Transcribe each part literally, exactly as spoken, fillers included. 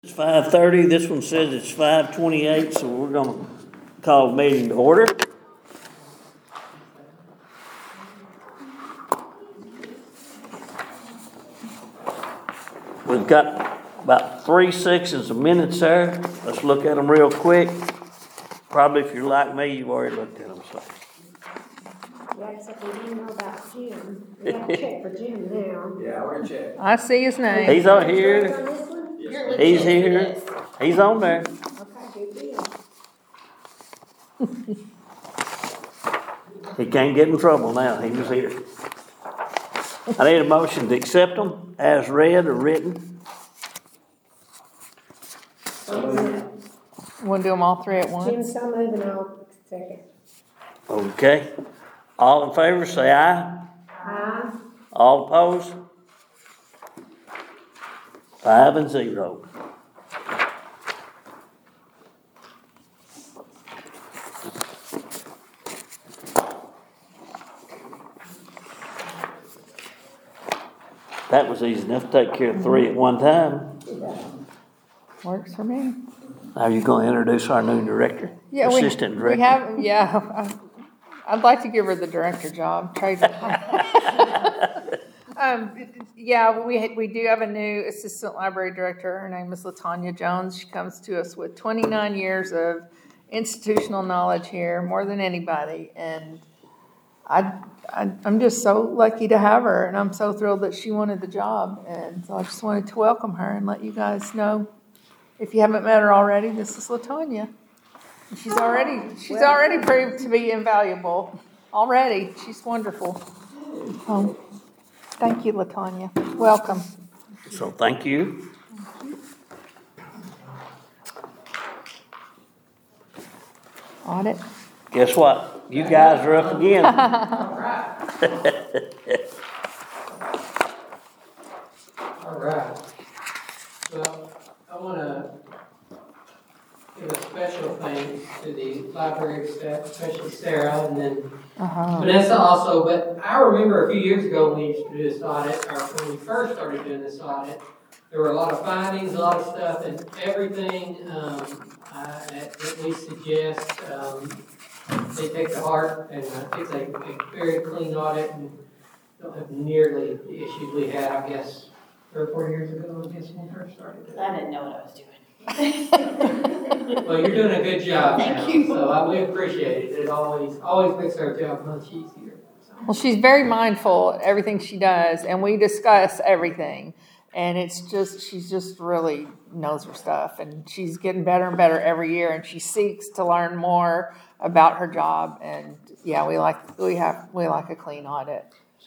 It's five thirty, this one says it's five twenty-eight, so we're gonna call the meeting to order. We've got about three sections of minutes there. Let's look at them real quick. Probably if you're like me, you've already looked at them, so. Yeah, except we didn't know about Jim. We gotta check for Jim now. Yeah, we're check. I see his name. He's on On here, this one? Yes, he's here, he's on there. Okay, good deal. He can't get in trouble now, he was here. I need a motion to accept them as read or written. Want to do them all three at Jim, once? so moving, I'll second. Okay. All in favor, say aye. Aye. All opposed? Five and zero. That was easy enough to take care of three at one time. Works for me. Now you're going to introduce our new director, Yeah, we, assistant we director. have. Yeah, I- I'd like to give her the director job. Trade. um, yeah, we we do have a new assistant library director. Her name is Latanya Jones. She comes to us with twenty-nine years of institutional knowledge here, more than anybody, and I, I I'm just so lucky to have her, and I'm so thrilled that she wanted the job, and so I just wanted to welcome her and let you guys know. If you haven't met her already, this is Latanya. She's already she's already proved to be invaluable. Already, she's wonderful. Um, thank you, Latanya. Welcome. So thank you. Audit. Guess what? You guys are up again. All right. All right. Well, I want to give a special thanks to the library staff, especially Sarah, and then Uh-huh. Vanessa also. But I remember a few years ago when we used to do this audit, or when we first started doing this audit, there were a lot of findings, a lot of stuff, and everything um, uh, that, that we suggest, um, they take to heart, and uh, it's a, a very clean audit, and don't have nearly the issues we had, I guess, three or four years ago, I guess, when we first started it. I didn't know what I was doing. Well, you're doing a good job Thank now, you. so I, we appreciate it. It always, always makes our job much easier. So. Well, she's very mindful of everything she does, and we discuss everything. And it's just, she's just really knows her stuff, and she's getting better and better every year, and she seeks to learn more about her job. And yeah, we like, we have, we like a clean audit.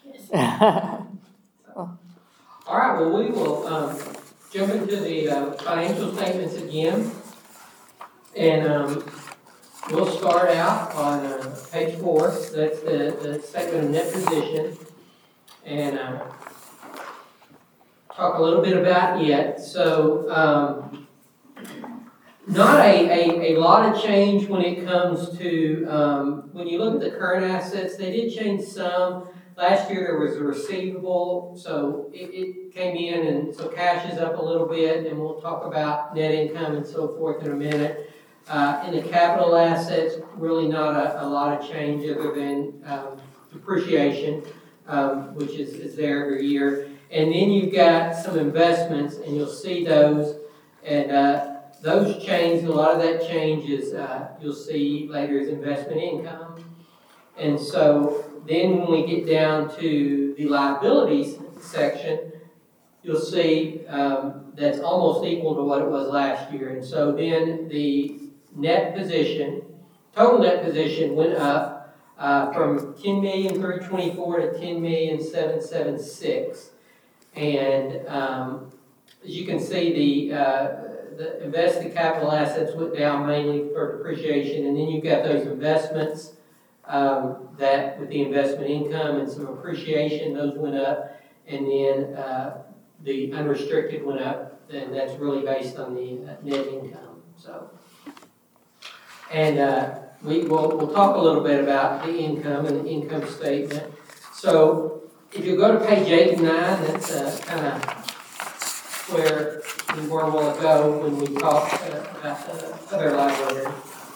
All right, well, we will um, jump into the uh, financial statements again. And um, we'll start out on uh, page four. That's the, the statement of net position. And uh, talk a little bit about it. So, um, not a, a, a lot of change when it comes to, um, when you look at the current assets, they did change some. Last year there was a receivable, so it, it came in, and so cash is up a little bit, and we'll talk about net income and so forth in a minute. Uh, in the capital assets, really not a, a lot of change other than um, depreciation, um, which is, is there every year. And then you've got some investments, and you'll see those, and uh, those change, a lot of that change is, uh, you'll see later is investment income. And so then when we get down to the liabilities section, you'll see um, that's almost equal to what it was last year. And so then the net position, total net position went up uh, from ten million three hundred twenty-four to ten million seven hundred seventy-six. And um, as you can see, the, uh, the invested capital assets went down mainly for depreciation, and then you've got those investments um, that with the investment income and some appreciation, those went up, and then uh, the unrestricted went up, and that's really based on the uh, net income. So, and uh, we will we'll talk a little bit about the income and the income statement. So, if you go to page eighty-nine, that's uh, kind of where we were a while ago when we talked uh, about the other library.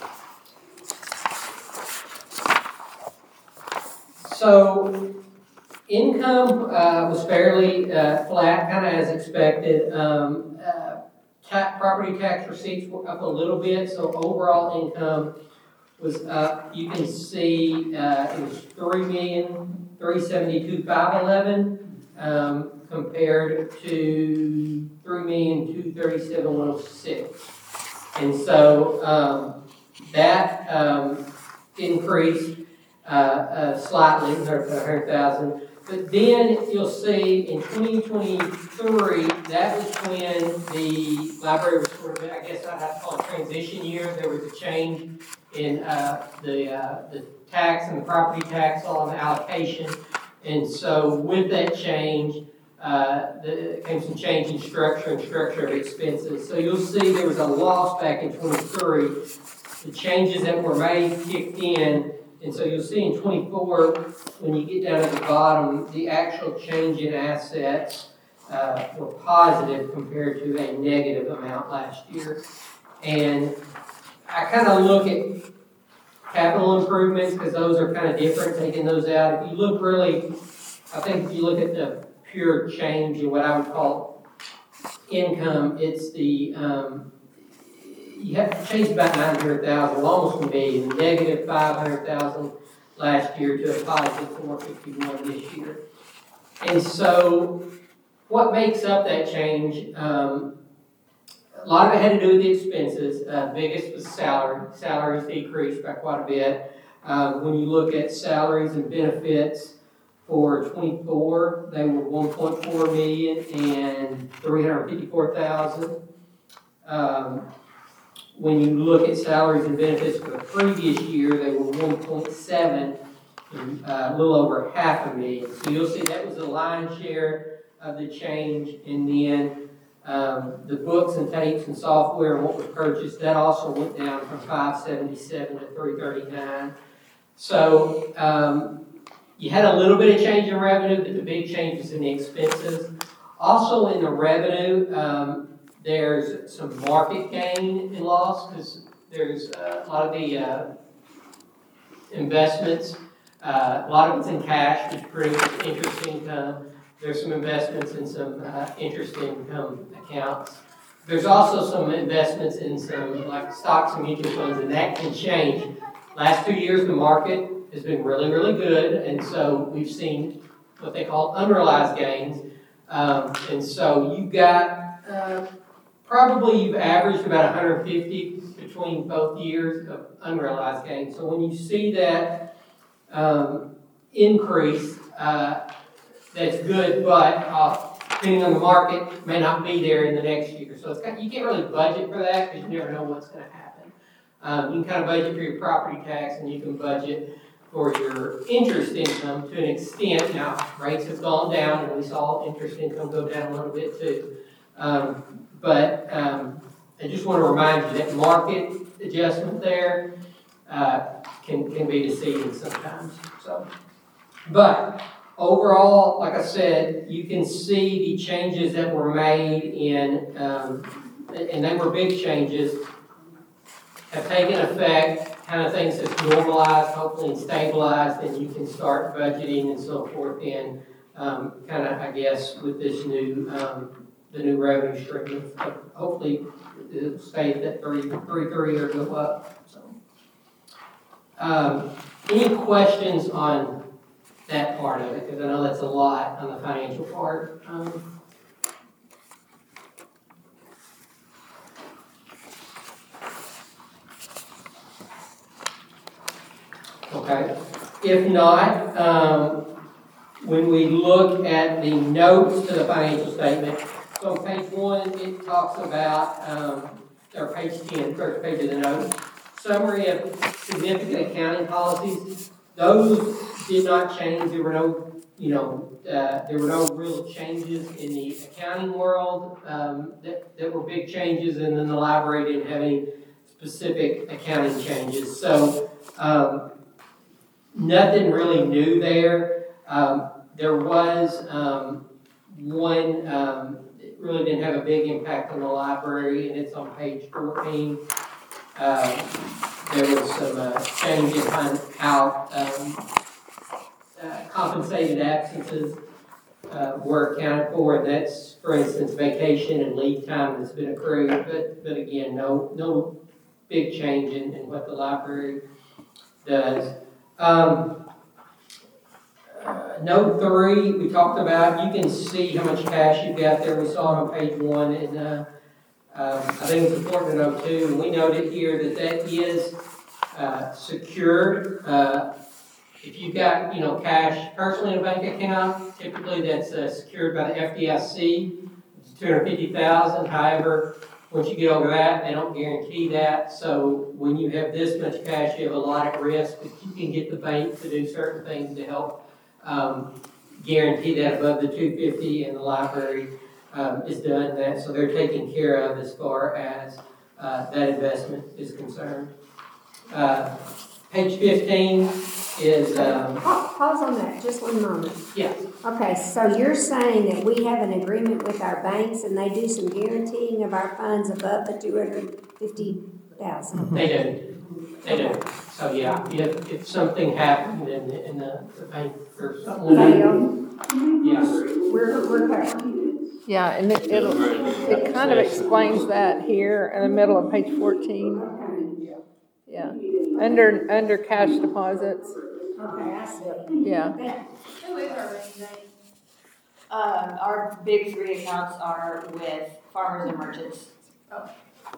So income uh, was fairly uh, flat, kind of as expected. Um, uh, ta- property tax receipts were up a little bit, so overall income was up. You can see uh, it was three million three seventy-two five eleven um, compared to three million two thirty-seven one oh six, and so um, that um, increased uh, uh, slightly, one hundred thousand. But then you'll see in twenty twenty-three, that was when the library was sort of, I guess I'd have to call it transition year. There was a change in uh, the uh, the tax and the property tax on allocation, and so with that change, uh, the, came some change in structure and structure of expenses. So you'll see there was a loss back in twenty-three. The changes that were made kicked in, and so you'll see in twenty-four, when you get down at the bottom, the actual change in assets uh, were positive compared to a negative amount last year. And I kind of look at capital improvements because those are kind of different, taking those out. If you look really, I think if you look at the pure change in what I would call income, it's the, um, you have to change about nine hundred thousand, almost a million, negative five hundred thousand last year to a positive four fifty-one this year. And so what makes up that change? Um, A lot of it had to do with the expenses. Uh, biggest was salary. Salaries decreased by quite a bit. Um, when you look at salaries and benefits for twenty-four, they were one point four million and three hundred fifty-four thousand. Um, when you look at salaries and benefits for the previous year, they were one point seven, and, uh, a little over half a million. So you'll see that was the lion's share of the change. And then Um, the books and tapes and software and what was purchased, that also went down from five seventy-seven to three thirty-nine. So um, you had a little bit of change in revenue, but the big change is in the expenses. Also in the revenue, um, there's some market gain and loss because there's uh, a lot of the uh, investments, uh, a lot of it's in cash, which produces interest income. There's some investments in some uh, interest income accounts. There's also some investments in some like stocks and mutual funds, and that can change. Last two years, the market has been really, really good, and so we've seen what they call unrealized gains. Um, and so you've got uh, probably you've averaged about one hundred fifty between both years of unrealized gains. So when you see that um, increase, uh, that's good, but uh, depending on the market, may not be there in the next year. So it's kind of, you can't really budget for that because you never know what's going to happen. Um, you can kind of budget for your property tax, and you can budget for your interest income to an extent. Now, rates have gone down, and we saw interest income go down a little bit too. Um, but um, I just want to remind you that market adjustment there uh, can can be deceiving sometimes. So, but overall, like I said, you can see the changes that were made in, um, and they were big changes, have taken effect, kind of things have normalized, hopefully and stabilized, and you can start budgeting and so forth in, um, kind of, I guess, with this new, um, the new revenue stream. Hopefully it'll stay at that three, three, three or go up. So, um, any questions on that part of it, because I know that's a lot on the financial part. Um, okay. If not, um, when we look at the notes to the financial statement, so on page one, it talks about, um, or page ten, first page of the notes, summary of significant accounting policies. Those did not change. There were no, you know, uh, there were no real changes in the accounting world um, that, that were big changes, and then the library didn't have any specific accounting changes. So um, nothing really new there. Um, there was um, one, um, really didn't have a big impact on the library, and it's on page fourteen. Um, there was some uh, changes on how um, uh, compensated absences uh, were accounted for, and that's, for instance, vacation and leave time that's been accrued, but, but again, no, no big change in, in what the library does. Um, uh, note three, we talked about, you can see how much cash you've got there. We saw it on page one, and uh, um, I think it's important to note too, and we noted here that that is uh, secured. Uh, if you've got, you know, cash personally in a bank account, typically that's uh, secured by the F D I C. It's two hundred fifty thousand dollars. However, once you get over that, they don't guarantee that. So when you have this much cash, you have a lot at risk, but you can get the bank to do certain things to help um, guarantee that above the two hundred fifty, and the library um, is done that. So they're taken care of as far as uh, that investment is concerned. Uh, page fifteen is... Um, Pa- Pause on that, just one moment. yeah. Okay, so you're saying that we have an agreement with our banks and they do some guaranteeing of our funds above the two hundred fifty thousand? They do. They do. So, yeah, if, if something happened in, the- in the, the bank or something, yeah. We're, we're covered. Yeah, and it, it'll, it kind of explains that here in the middle of page fourteen. Yeah, under, under cash deposits, Okay, I see. yeah. Who is our rainy day? Uh, our big three accounts are with farmers and merchants. Oh.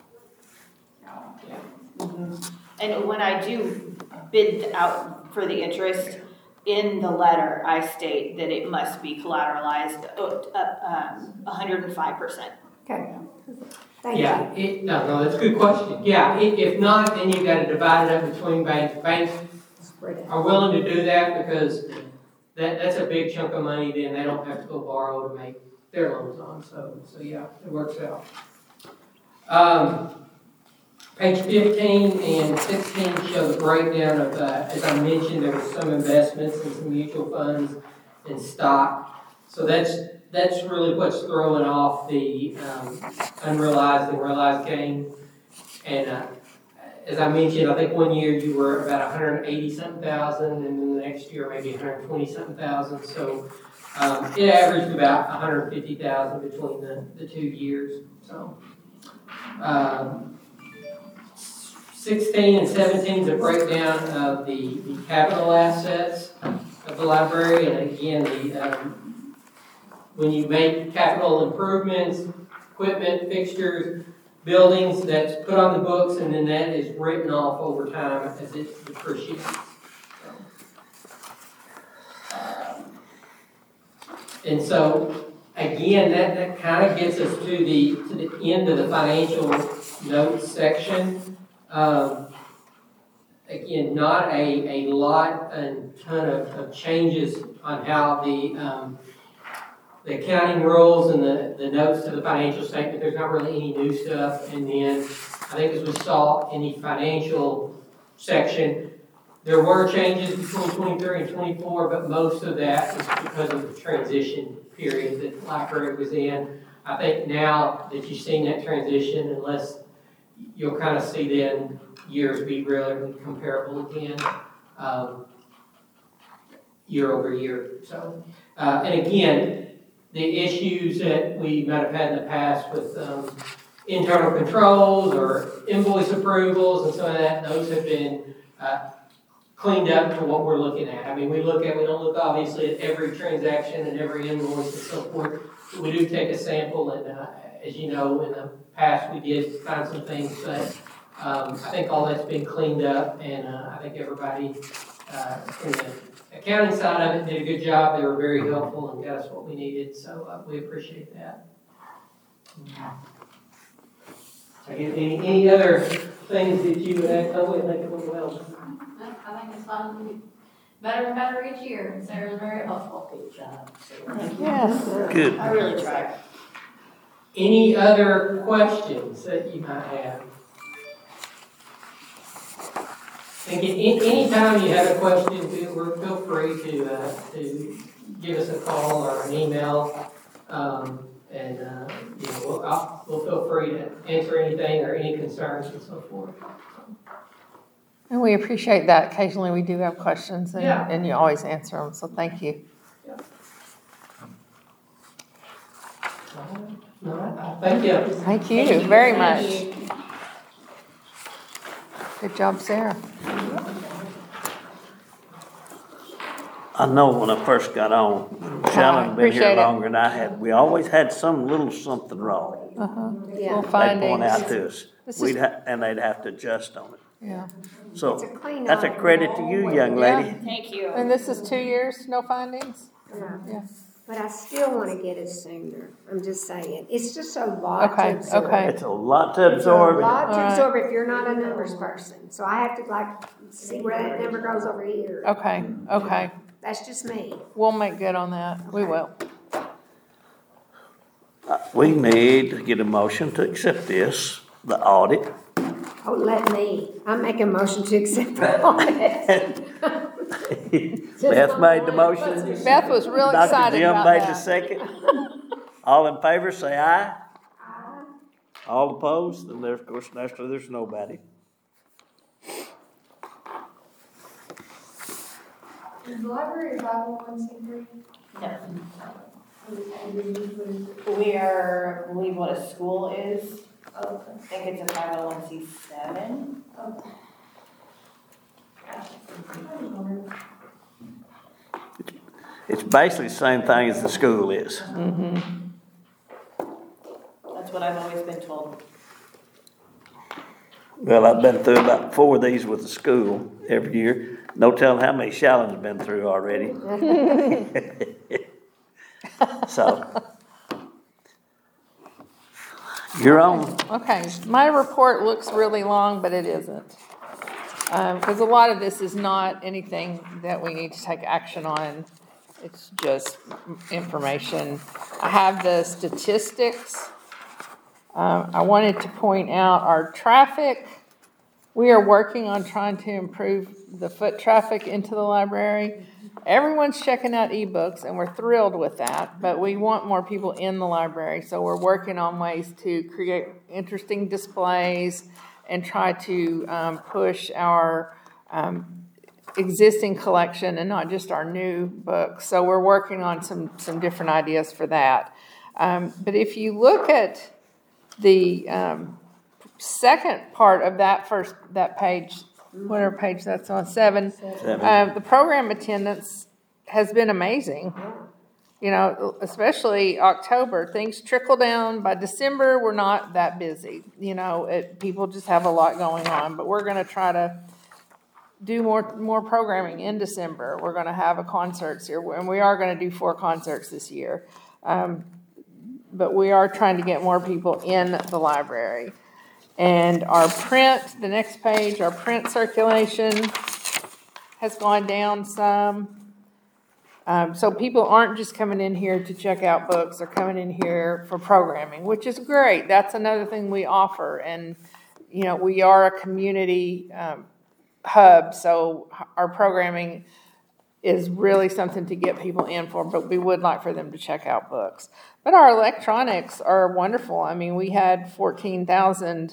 Mhm. And when I do bid out for the interest, in the letter, I state that it must be collateralized, uh, um, one hundred five percent. Okay, thank you. Yeah, it, no, no, that's a good question. Yeah, if, if not, then you've got to divide it up between banks. Banks are willing to do that because that, that's a big chunk of money, then they don't have to go borrow to make their loans on. So, so yeah, it works out. Um, page fifteen and sixteen show the breakdown of, uh, as I mentioned, there was some investments in some mutual funds and stock. So that's that's really what's throwing off the um, unrealized and realized gain. And uh, as I mentioned, I think one year you were about one hundred eighty something thousand, and then the next year maybe one hundred twenty something thousand. So um, it averaged about one hundred fifty thousand between the, the two years. So um, sixteen and seventeen is a breakdown of the, the capital assets of the library. And again, the um, when you make capital improvements, equipment, fixtures, buildings, that's put on the books, and then that is written off over time as it depreciates. So, um, and so, again, that, that kind of gets us to the to the end of the financial notes section. Um, again, not a, a lot, a ton of, of changes on how the um, the accounting rules and the, the notes to the financial statement. There's not really any new stuff. And then I think as we saw in the financial section, there were changes between twenty-three and twenty-four, but most of that was because of the transition period that the library was in. I think now that you've seen that transition, unless you'll kind of see then years be really comparable again, um, year over year. So, uh, and again, the issues that we might have had in the past with um, internal controls or invoice approvals and some of that, those have been uh, cleaned up to what we're looking at. I mean, we look at, we don't look obviously at every transaction and every invoice and so forth. We do take a sample, and uh, as you know, in the past we did find some things, but um, I think all that's been cleaned up, and uh, I think everybody uh, in the accounting side of it did a good job. They were very helpful and got us what we needed, so uh, we appreciate that. Any, any other things that you would add? Oh, wait, like it went well. I think it's fun. Better and better each year. Sarah's very helpful. Good job. Yes. Good. I really tried. Any other questions that you might have? And again, anytime you have a question, feel, feel free to uh, to give us a call or an email. Um, And, uh, you know, we'll, I'll, we'll feel free to answer anything or any concerns and so forth. And we appreciate that. Occasionally we do have questions and, Yeah. and you always answer them, so thank you. All right, thank you. Thank you Thank you. very Thank much. Good job, Sarah. I know when I first got on, Shannon been appreciate here it. longer than I had, we always had some little something wrong. Uh-huh. Yeah. Little They'd point findings. out to us, This is- we'd ha, and they'd have to adjust on it. Yeah. So, It's a clean that's a audit. credit to you, young lady. Thank you. And this is two years, no findings? Yeah. Yeah. But I still wanna get it sooner, I'm just saying, it's just a lot Okay, to absorb. okay. It's a lot to It's a absorb. lot to Alright. absorb if you're not a numbers person, so I have to like, see where that number goes over here. Okay, okay. That's just me. We'll make good on that. We will. Uh, We need to get a motion to accept this, the audit. Oh, let me, I make a motion to accept the audit. Beth made the motion. Beth was real Doctor excited Jim about made the that. second. All in favor, say aye. All opposed, and there's, of course, naturally, there's nobody. Is the library a five oh one C three? No. We are, I believe what a school is. Okay. I think it's a five oh one C seven. Okay. It's basically the same thing as the school is. That's what I've always been told. Well, I've been through about four of these with the school every year. No telling how many Shallon's been through already. So, you're on. Okay, my report looks really long, but it isn't. Because a lot of this is not anything that we need to take action on. It's just information. I have the statistics. Um, I wanted to point out our traffic. We are working on trying to improve the foot traffic into the library. Everyone's checking out ebooks, and we're thrilled with that, but we want more people in the library, so we're working on ways to create interesting displays and try to um, push our um, existing collection and not just our new books. So we're working on some, some different ideas for that. Um, but if you look at the um, second part of that first, that page, whatever page that's on, seven, Seven. uh, the program attendance has been amazing. You know, especially October, things trickle down. By December, we're not that busy. You know, it, people just have a lot going on, but we're going to try to do more more programming in December. We're going to have a concerts here, and we are going to do four concerts this year. Um, but we are trying to get more people in the library. And our print, the next page, our print circulation has gone down some. Um, so people aren't just coming in here to check out books, they're coming in here for programming, which is great. That's another thing we offer. And, you know, we are a community um, hub, so our programming is really something to get people in for, but we would like for them to check out books. But our electronics are wonderful. I mean, we had fourteen thousand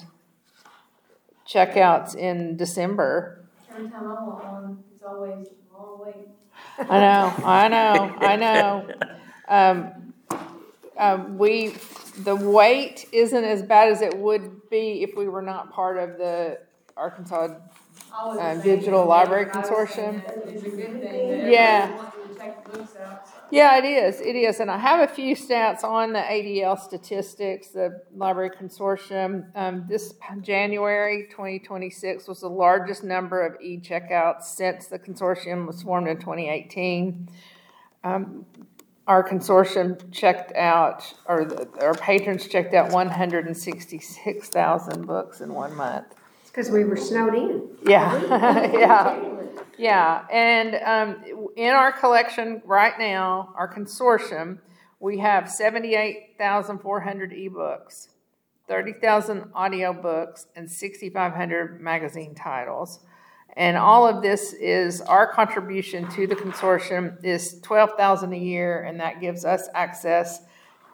checkouts in December. Every time I want one, it's always a long wait. I know, I know, I know. Um, um, we, the wait isn't as bad as it would be if we were not part of the Arkansas. I was Uh, saying Digital that Library everybody's saying Consortium. that It's a good thing that Yeah. everybody's wanting to take the books out, so. Yeah, it is, it is. And I have a few stats on the A D L statistics, the Library Consortium. Um, this January twenty twenty-six was the largest number of e-checkouts since the consortium was formed in twenty eighteen. Um, our consortium checked out, or the, our patrons checked out one hundred sixty-six thousand books in one month. It's because we were snowed in. Yeah, yeah. Yeah, and um, in our collection right now, our consortium, we have seventy-eight thousand four hundred ebooks, thirty thousand audiobooks, and sixty-five hundred magazine titles. And all of this is, our contribution to the consortium is twelve thousand dollars a year, and that gives us access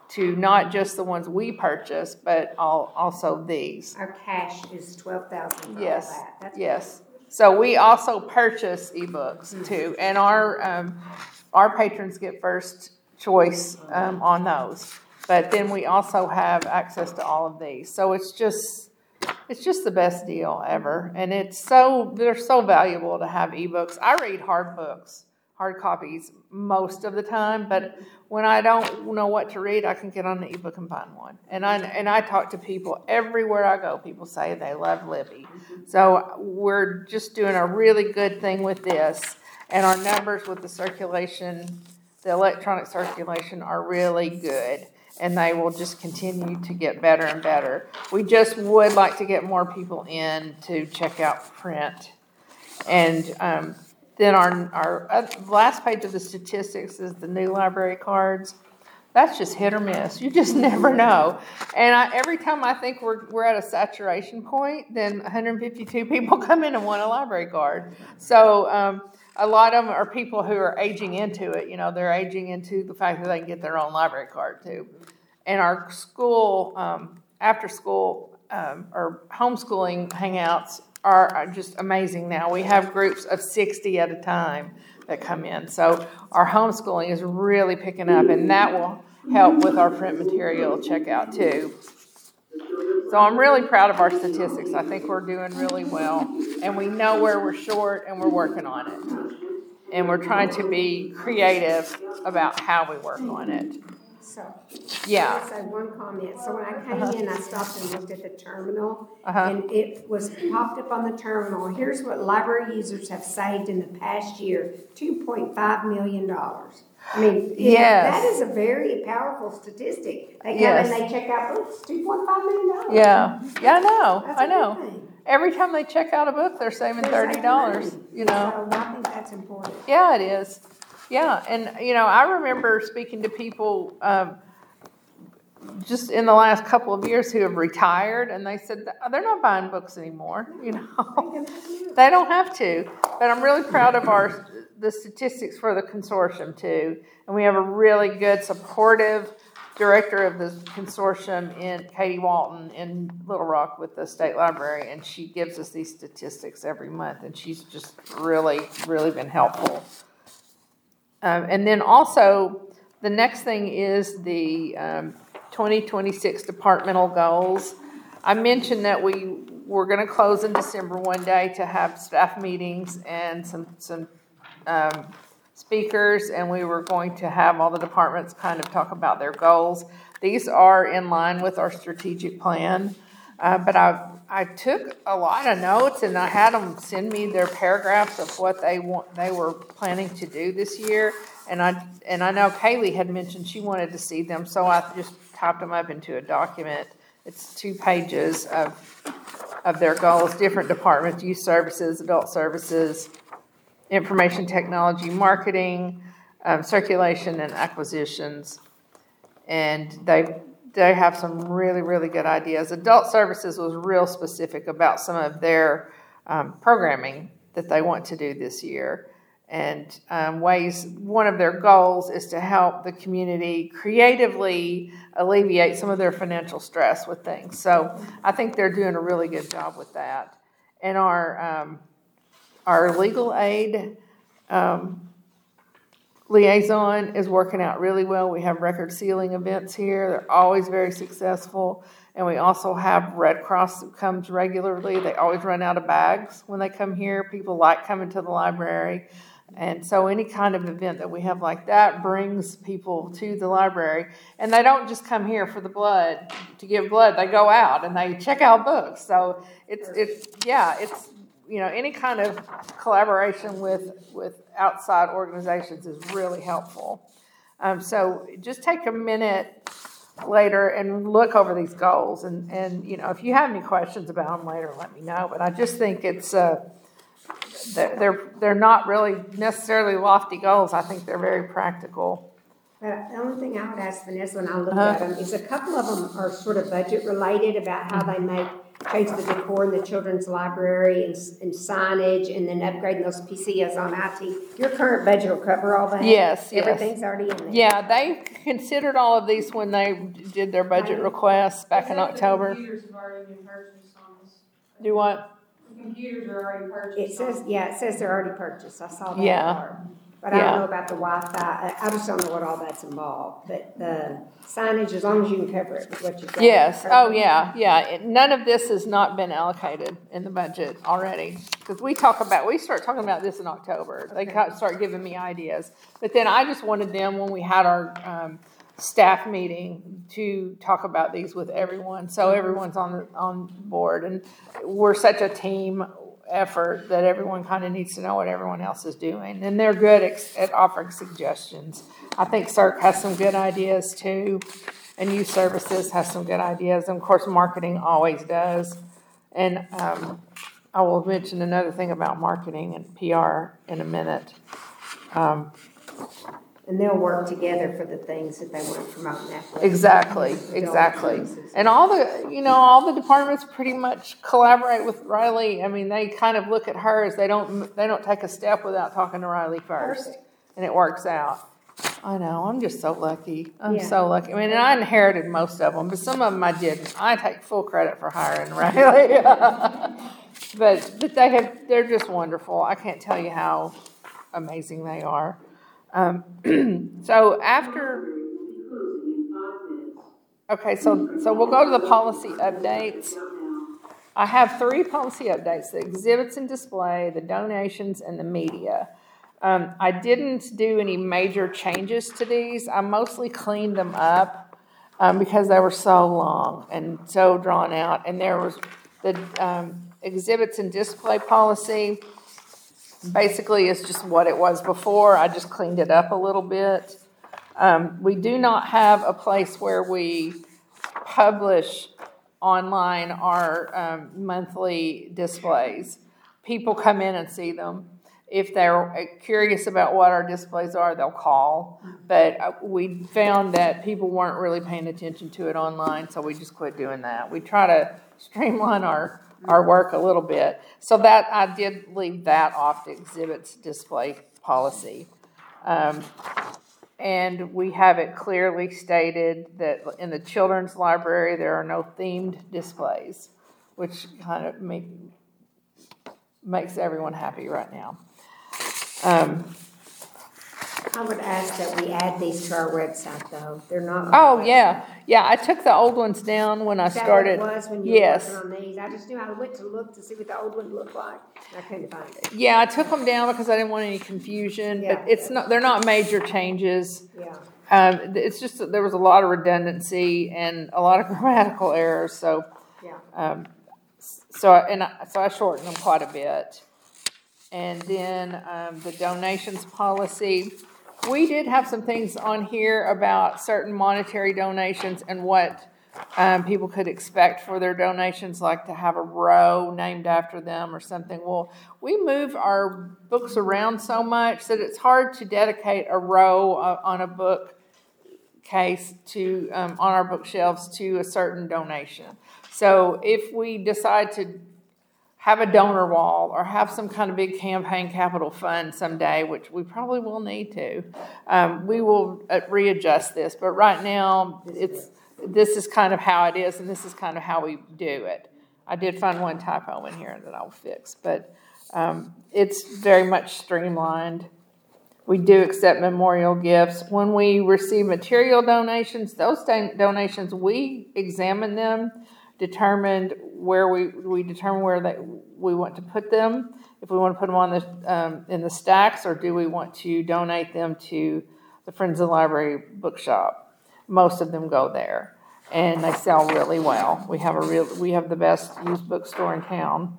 to not just the ones we purchase, but all, also these. Our cash is twelve thousand for all Yes, that. That's yes. So we also purchase ebooks too, and our, um, our patrons get first choice, um, on those. But then we also have access to all of these. So it's just, it's just the best deal ever. And it's so, they're so valuable to have ebooks. I read hard books, hard copies most of the time, but when I don't know what to read, I can get on the ebook and find one. And I, and I talk to people everywhere I go. People say they love Libby. So we're just doing a really good thing with this. And our numbers with the circulation, the electronic circulation are really good. And they will just continue to get better and better. We just would like to get more people in to check out print. And um, then our, our uh, last page of the statistics is the new library cards. That's just hit or miss. You just never know. And I, every time I think we're we're at a saturation point, then one hundred fifty-two people come in and want a library card. So um, a lot of them are people who are aging into it. You know, they're aging into the fact that they can get their own library card too. And our school, um, after school um, or homeschooling hangouts are, are just amazing now. We have groups of sixty at a time that come in. So our homeschooling is really picking up, and that will help with our print material checkout too. So I'm really proud of our statistics. I think we're doing really well, and we know where we're short, and we're working on it. And we're trying to be creative about how we work on it. So, Yeah. I say one comment. So when I came uh-huh. in, I stopped and looked at the terminal, uh-huh. and it was popped up on the terminal. Here's what library users have saved in the past year: two point five million dollars. I mean, yes. that is a very powerful statistic. They come yes. and they check out books, two point five million dollars. Yeah, yeah, I know, That's I know. Every time they check out a book, they're saving thirty dollars. You know, so I think that's important. Yeah, it is. Yeah, and you know, I remember speaking to people um, just in the last couple of years who have retired, and they said that they're not buying books anymore. You know, they don't have to. But I'm really proud of our the statistics for the consortium too, and we have a really good supportive director of the consortium in Katie Walton in Little Rock with the State Library, and she gives us these statistics every month, and she's just really, really been helpful. Um, and then also, the next thing is the um, twenty twenty-six departmental goals. I mentioned that we were going to close in December one day to have staff meetings and some some um, speakers, and we were going to have all the departments kind of talk about their goals. These are in line with our strategic plan, uh, but I I took a lot of notes, and I had them send me their paragraphs of what they want they were planning to do this year. And I and I know Kaylee had mentioned she wanted to see them, so I just typed them up into a document. It's two pages of of their goals, different departments: youth services, adult services, information technology, marketing, um, circulation, and acquisitions. And they they have some really, really good ideas. Adult services was real specific about some of their um, programming that they want to do this year. And um, ways, one of their goals is to help the community creatively alleviate some of their financial stress with things. So I think they're doing a really good job with that. And our um, our legal aid um, liaison is working out really well. We have record sealing events here. They're always very successful. And we also have Red Cross that comes regularly. They always run out of bags when they come here. People like coming to the library. And so any kind of event that we have like that brings people to the library. And they don't just come here for the blood, to give blood. They go out and they check out books. So it's, it's yeah, it's, you know, any kind of collaboration with, with outside organizations is really helpful. Um, so just take a minute later and look over these goals. And, and, you know, if you have any questions about them later, let me know. But I just think it's... Uh, They're they're not really necessarily lofty goals. I think they're very practical. But the only thing I would ask Vanessa when I look Uh-huh. at them is a couple of them are sort of budget related about how they make change the decor in the children's library and, and signage, and then upgrading those P C As on I T. Your current budget will cover all that? Yes, yes. Everything's already in there? Yeah, they considered all of these when they did their budget requests back in Except the October. computers have already been purchased on this. Do what? The computers are already purchased. It says, on- yeah, it says they're already purchased, I saw that Yeah. part. But I Yeah. don't know about the Wi-Fi, I, I just don't know what all that's involved, but the signage, as long as you can cover it with what you've got. Yes, oh, yeah, yeah. It- None of this has not been allocated in the budget already. Because we talk about, we start talking about this in October. They ca- start giving me ideas. But then I just wanted them, when we had our um, staff meeting, to talk about these with everyone. So everyone's on, the- on board. And we're such a team effort that everyone kind of needs to know what everyone else is doing. And they're good at, at offering suggestions. I think C I R C has some good ideas too. And youth services has some good ideas. And of course, marketing always does. And um, I will mention another thing about marketing and P R in a minute. Um, And they'll work together for the things that they want to promote in athletics. Exactly, exactly. And all the, you know, all the departments pretty much collaborate with Riley. I mean, they kind of look at her as they don't, they don't take a step without talking to Riley first. And it works out. I know, I'm just so lucky. I'm Yeah. so lucky. I mean, and I inherited most of them, but some of them I didn't. I take full credit for hiring Riley. But, but they have, they're just wonderful. I can't tell you how amazing they are. Um, so after, okay, so, so we'll go to the policy updates. I have three policy updates: the exhibits and display, the donations, and the media. Um, I didn't do any major changes to these. I mostly cleaned them up um, because they were so long and so drawn out. And there was the um, exhibits and display policy. Basically, it's just what it was before. I just cleaned it up a little bit. Um, we do not have a place where we publish online our um, monthly displays. People come in and see them. If they're curious about what our displays are, they'll call. But uh, we found that people weren't really paying attention to it online, so we just quit doing that. We try to streamline our our work a little bit. So that I did leave that off the exhibits display policy. Um, and we have it clearly stated that in the children's library there are no themed displays, which kind of make, makes everyone happy right now. Um, I would ask that we add these to our website, though. They're not. on oh, the yeah. website. Yeah, I took the old ones down when I Is that started. what it was when you were Yes. working on these? I just knew I went to look to see what the old one looked like. I couldn't find it. Yeah, I took them down because I didn't want any confusion, Yeah. but it's not, they're not major changes. Yeah. Um, it's just that there was a lot of redundancy and a lot of grammatical errors, so, Yeah. um, so, I- and I, so I shortened them quite a bit. And then, um, the donations policy, we did have some things on here about certain monetary donations and what, um, people could expect for their donations, like to have a row named after them or something. Well, we move our books around so much that it's hard to dedicate a row uh, on a book case to, um, on our bookshelves to a certain donation. So if we decide to have a donor wall or have some kind of big campaign capital fund someday, which we probably will need to, um, we will uh, readjust this. But right now, it's this is kind of how it is, and this is kind of how we do it. I did find one typo in here that I'll fix, but um, it's very much streamlined. We do accept memorial gifts. When we receive material donations, those don- donations, we examine them, determined where we, we determine where they, we want to put them, if we want to put them on the, um, in the stacks, or do we want to donate them to the Friends of the Library bookshop. Most of them go there, and they sell really well. We have a real, we have the best used bookstore in town.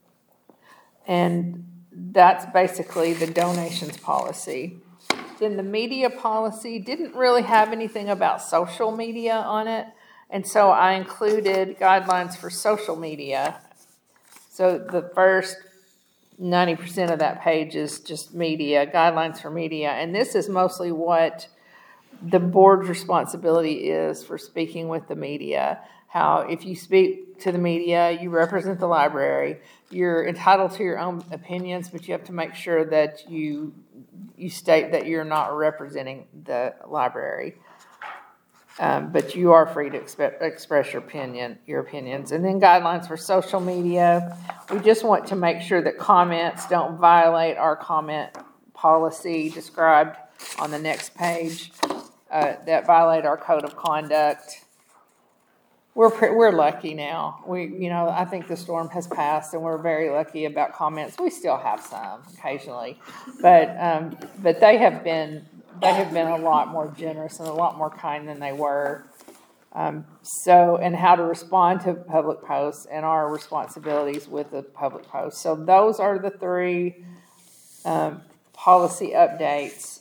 And that's basically the donations policy. Then the media policy didn't really have anything about social media on it. And so I included guidelines for social media. So the first ninety percent of that page is just media, guidelines for media. And this is mostly what the board's responsibility is for speaking with the media. How if you speak to the media, you represent the library. You're entitled to your own opinions, but you have to make sure that you, you state that you're not representing the library. Um, but you are free to expe- express your opinion, your opinions. And then guidelines for social media. We just want to make sure that comments don't violate our comment policy described on the next page, uh, that violate our code of conduct. We're pre- we're lucky now. We, you know, I think the storm has passed, and we're very lucky about comments. We still have some occasionally, but um, but they have been. They have been a lot more generous and a lot more kind than they were. Um, so, and how to respond to public posts and our responsibilities with the public posts. So those are the three um, policy updates.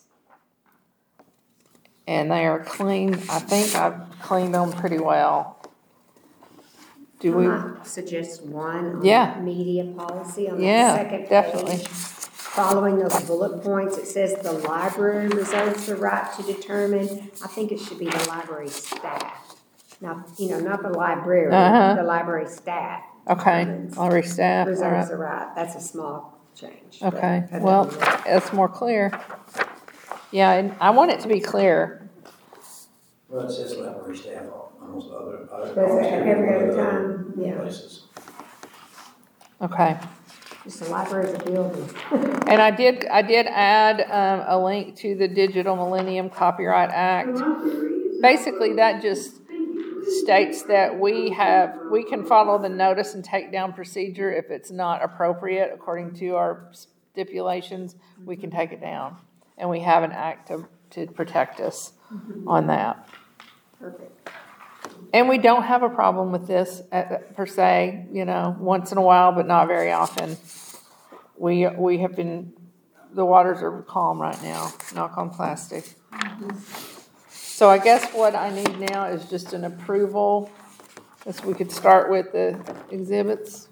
And they are clean. I think I've cleaned them pretty well. Do we? I might suggest one on Yeah. media policy on Yeah, the second definitely. page. Following those bullet points, it says the library reserves the right to determine. I think it should be the library staff. Now, you know, not the library, Uh-huh. the library staff. Okay, determines- library staff. All Reserves right. the right. That's a small change. but Okay, other well, than that- that's more clear. Yeah, and I want it to be clear. Well, it says library staff on almost other, other. Does it every other time? Yeah. Places. Okay. Just the library's a building. And I did, I did add um, a link to the Digital Millennium Copyright Act. Basically, that just states that we have, we can follow the notice and takedown procedure if it's not appropriate according to our stipulations. We can take it down, and we have an act to to protect us on that. Perfect. And we don't have a problem with this uh, per se, you know, once in a while, but not very often. We we have been, the waters are calm right now, knock on plastic. So I guess what I need now is just an approval. Guess we could start with the exhibits.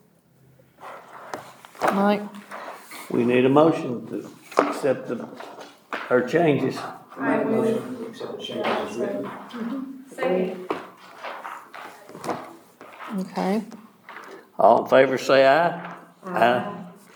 Mike? We need a motion to accept the, her changes. I make a motion to accept the changes as written. Second. Okay. All in favor, say aye. Aye.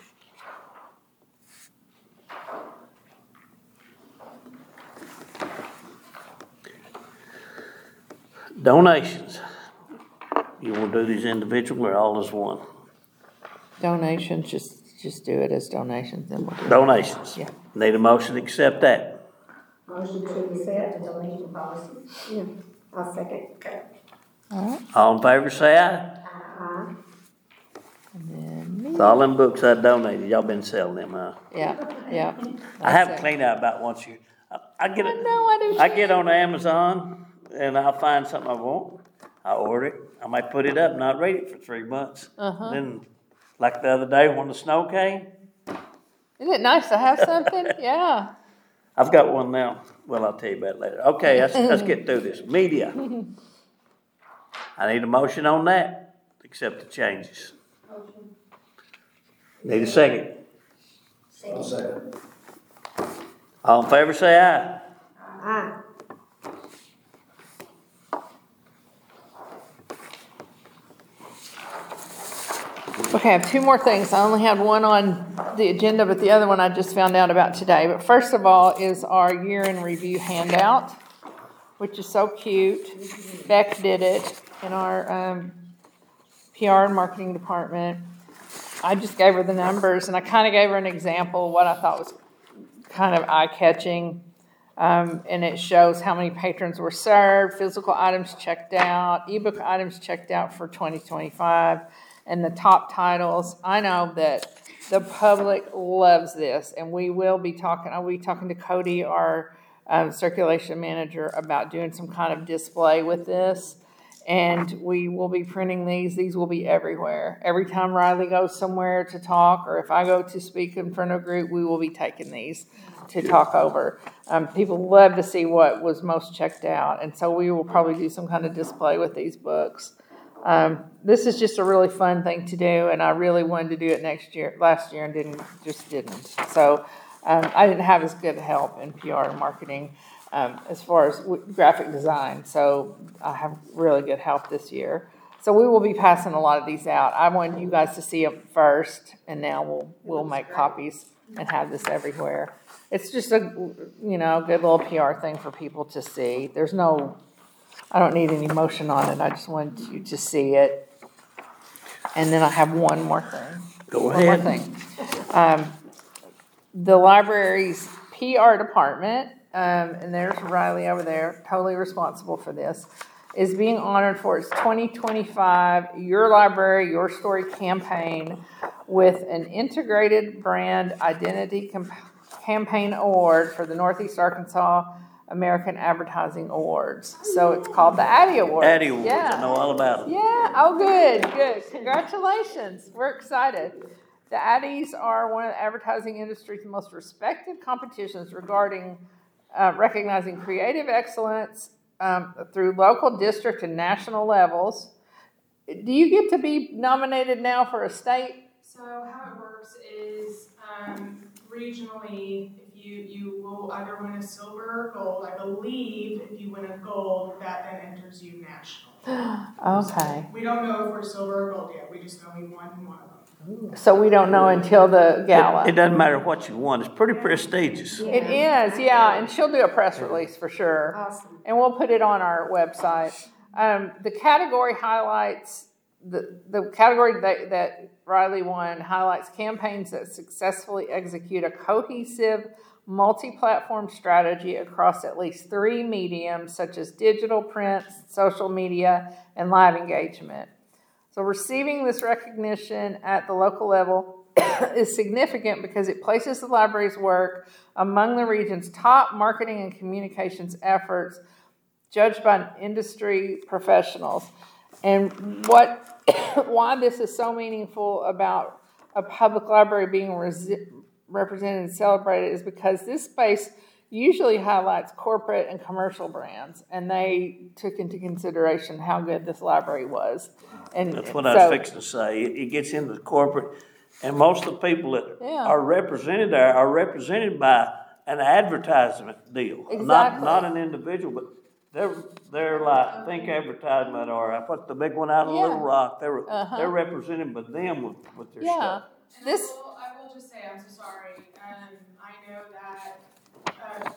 Donations. You want to do these individual or all as one? Donations, just, just do it as donations, then we'll do it. Donations. Yeah. Need a motion to accept that. Motion to accept the donation policy. Yeah, I'll second. All right. All in favor, say aye. Aye. And then me. It's all them books I donated. Y'all been selling them, huh? Yeah, yeah. I have That's to it. clean out about once you, I, I get I it. know, I do. I get on Amazon and I'll find something I want. I order it. I might put it up and not read it for three months. Uh-huh. Then, like the other day when the snow came, Isn't it nice to have something? Yeah. I've got one now. Well, I'll tell you about it later. Okay, let's, let's get through this. Media. I need a motion on that, accept the changes. Need a second. I'll second. All in favor, say aye. Aye. Okay, I have two more things. I only had one on the agenda, but the other one I just found out about today. But first of all is our year in review handout, which is so cute. Beck did it in our um, P R and marketing department. I just gave her the numbers, and I kind of gave her an example of what I thought was kind of eye-catching. Um, and it shows how many patrons were served, physical items checked out, ebook items checked out for twenty twenty-five, and the top titles. I know that the public loves this, and we will be talking, I'll be talking to Cody, our um, circulation manager, about doing some kind of display with this. And we will be printing these. These will be everywhere. Every time Riley goes somewhere to talk, or if I go to speak in front of a group, we will be taking these to talk over. Um, people love to see what was most checked out, and so we will probably do some kind of display with these books. Um, this is just a really fun thing to do, and I really wanted to do it next year, last year, and didn't just didn't. So um, I didn't have as good help in P R and marketing um, as far as w- graphic design. So I have really good help this year. So we will be passing a lot of these out. I wanted you guys to see them first, and now we'll, we'll make copies and have this everywhere. It's just a, you know, good little P R thing for people to see. There's no, I don't need any motion on it. I just wanted you to see it. And then I have one more thing. Go One more ahead. thing. Um, the library's P R department, um, and there's Riley over there, totally responsible for this, is being honored for its twenty twenty-five Your Library, Your Story campaign with an integrated brand identity comp- campaign award for the Northeast Arkansas American Advertising Awards. So it's called the Addy Awards. Addy Awards, Yeah. I know all about them. Yeah, oh, good, good. Congratulations. We're excited. The Addies are one of the advertising industry's most respected competitions regarding uh, recognizing creative excellence um, through local, district, and national levels. Do you get to be nominated now for a state? So how it works is, um, regionally, if you, you will either win a silver or gold. I believe if you win a gold, that then enters you national. Okay. We don't know if we're silver or gold yet, we just know we won one of them. So we don't know until the gala. It, it doesn't matter what you want, it's pretty prestigious. It is, yeah, and she'll do a press release for sure. Awesome. And we'll put it on our website. Um, the category highlights, the, the category that, that Riley won highlights campaigns that successfully execute a cohesive multi-platform strategy across at least three mediums such as digital, print, social media, and live engagement. So receiving this recognition at the local level is significant because it places the library's work among the region's top marketing and communications efforts judged by industry professionals. And what, why this is so meaningful about a public library being resi- represented and celebrated is because this space usually highlights corporate and commercial brands, and they took into consideration how good this library was. And That's what so, I was fixing to say. It, it gets into the corporate, and most of the people that Yeah. are represented there are represented by an advertisement deal. Not, Exactly. not an individual, but they're, they're like, think advertisement, or I put the big one out of Yeah. Little Rock, they're, Uh-huh. they're represented by them with, with their yeah, stuff. And this, I will, I will just say, I'm so sorry, um, I know that, uh,